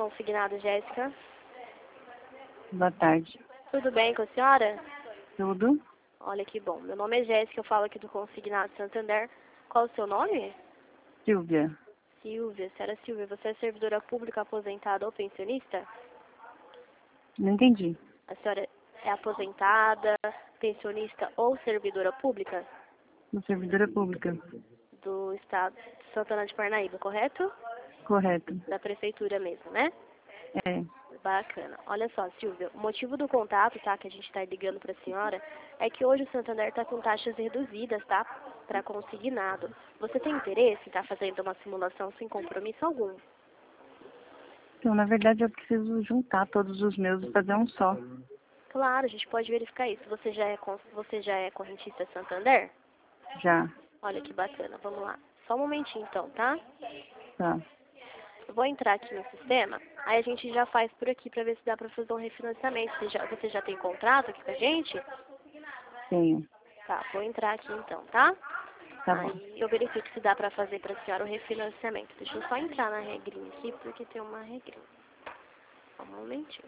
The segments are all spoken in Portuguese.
Consignado, Jéssica. Boa tarde. Tudo bem com a senhora? Tudo? Olha que bom. Meu nome é Jéssica, eu falo aqui do Consignado Santander. Qual o seu nome? Silvia. Silvia. Senhora Silvia, você é servidora pública aposentada ou pensionista? Não entendi. A senhora é aposentada, pensionista ou servidora pública? Sou servidora pública. Do estado de Santana de Parnaíba, correto? Correto. Da prefeitura mesmo, né? É. Bacana. Olha só, Silvia, o motivo do contato, tá, que a gente está ligando para a senhora, é que hoje o Santander está com taxas reduzidas, tá, para consignado. Você tem interesse em estar fazendo uma simulação sem compromisso algum? Então, na verdade, eu preciso juntar todos os meus e fazer um só. Claro, a gente pode verificar isso. Você já é correntista Santander? Já. Olha que bacana. Vamos lá. Só um momentinho então, tá? Tá. Eu vou entrar aqui no sistema, aí a gente já faz por aqui para ver se dá para fazer um refinanciamento. Você já tem contrato aqui com a gente? Tenho. Tá, vou entrar aqui então, tá? Tá bom. Aí eu verifico se dá pra fazer pra senhora o refinanciamento. Deixa eu só entrar na regrinha aqui, porque tem uma regrinha. Só um momentinho.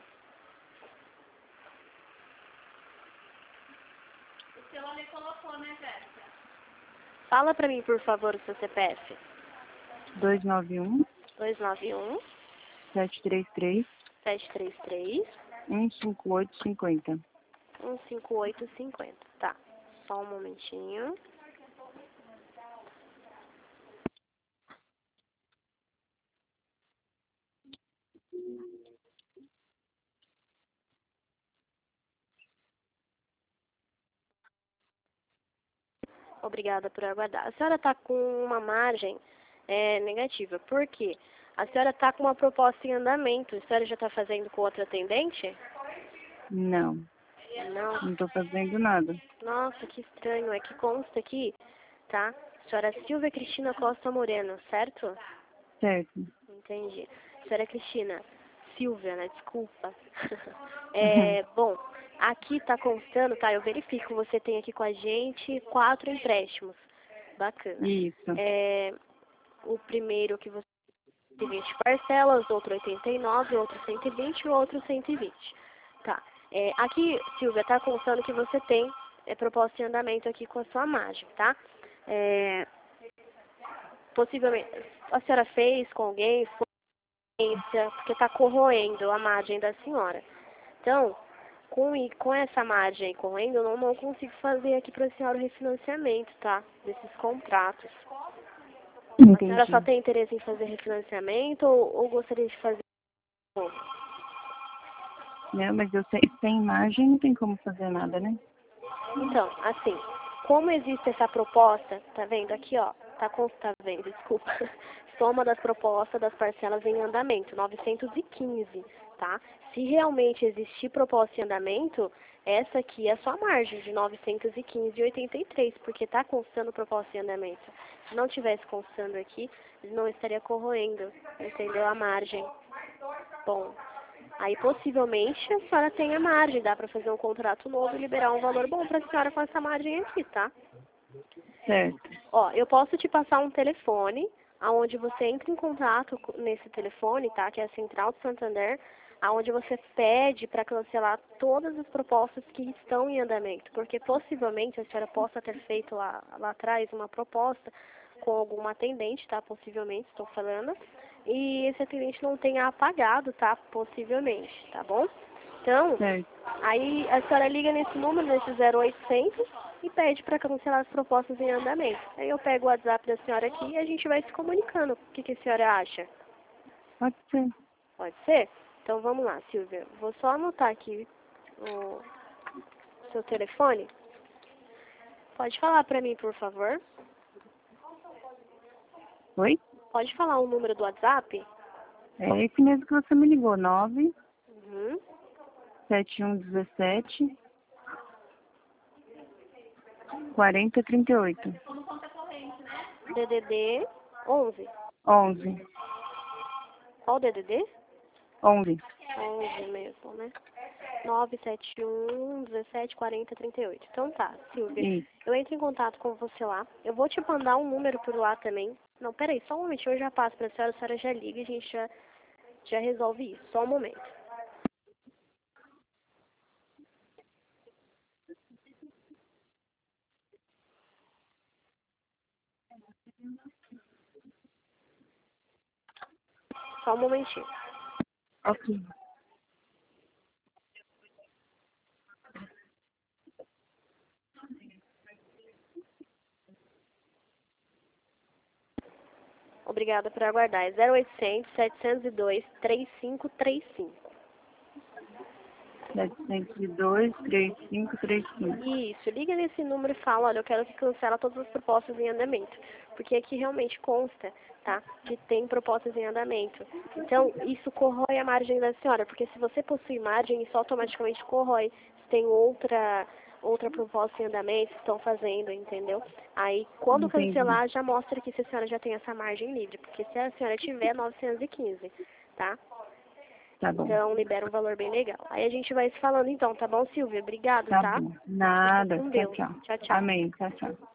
O seu ali colocou, né, Jéssica? Fala pra mim, por favor, o seu CPF. 291 291 733 733 15850. 15850. Tá, só um momentinho. Obrigada por aguardar. A senhora está com uma margem negativa. Por quê? A senhora está com uma proposta em andamento. A senhora já está fazendo com outra atendente? Não. Não. Não tô fazendo nada. Nossa, que estranho. É que consta aqui, tá? Senhora Silvia Cristina Costa Moreno, certo? Certo. Entendi. Senhora Cristina, Silvia, né? Desculpa. Uhum. Bom, aqui tá constando, tá? Eu verifico, você tem aqui com a gente 4 empréstimos. Bacana. Isso. O primeiro que você tem 20 parcelas, outro 89, outro 120 e o outro 120. Tá. Aqui, Silvia, tá constando que você tem proposta em andamento aqui com a sua margem, tá? Possivelmente, a senhora fez com alguém, porque está corroendo a margem da senhora. Então, com essa margem corroendo, eu não consigo fazer aqui para a senhora o refinanciamento, tá? Desses contratos. A senhora só Entendi. tem interesse em fazer refinanciamento ou gostaria de fazer? Não, mas eu sei, sem imagem não tem como fazer nada, né? Então, assim, como existe essa proposta, tá vendo aqui, ó, tá vendo, desculpa, soma das propostas das parcelas em andamento, 915, tá? Se realmente existir proposta em andamento, essa aqui é a sua margem de 915,83, porque tá constando proposta em andamento. Se não tivesse constando aqui, não estaria corroendo, entendeu? A margem. Bom, aí possivelmente a senhora tem a margem, dá para fazer um contrato novo e liberar um valor bom para a senhora com essa margem aqui, tá? Certo. Ó, eu posso te passar um telefone, aonde você entra em contato nesse telefone, tá? Que é a Central de Santander, aonde você pede para cancelar todas as propostas que estão em andamento, porque possivelmente a senhora possa ter feito lá atrás uma proposta com algum atendente, tá? Possivelmente, estou falando, e esse atendente não tenha apagado, tá? Possivelmente, tá bom? Então, Certo. aí a senhora liga nesse número, nesse 0800, e pede para cancelar as propostas em andamento. Aí eu pego o WhatsApp da senhora aqui e a gente vai se comunicando. O que a senhora acha? Pode ser. Pode ser? Então vamos lá, Silvia. Vou só anotar aqui o seu telefone. Pode falar para mim, por favor? Oi? Pode falar o número do WhatsApp? É esse mesmo que você me ligou. 9 Uhum. 7117 4038. DDD 11. 11. Qual o DDD? 11. 11 mesmo, né? 971 17 40 38. Então tá, Silvia. Isso. Eu entro em contato com você lá. Eu vou te mandar um número por lá também. Não, peraí, só um momentinho, eu já passo pra senhora, a senhora já liga e a gente Já resolve isso, só um momento. Só um momentinho. Ok. Obrigada por aguardar. É 0800 702 3535. 702-3535. Isso, liga nesse número e fala, olha, eu quero que cancela todas as propostas em andamento. Porque aqui realmente consta, tá, que tem propostas em andamento. Então, isso corrói a margem da senhora, porque se você possui margem, isso automaticamente corrói. Se tem outra proposta em andamento, estão fazendo, entendeu? Aí, quando Entendi. cancelar, já mostra que se a senhora já tem essa margem livre, porque se a senhora tiver 915, tá? Tá bom. Então, libera um valor bem legal. Aí a gente vai se falando então, tá bom, Silvia? Obrigado, Tá tá? bom. Fica Nada. com Tchau, Deus. tchau. Tchau, tchau. Amém. Tchau, tchau.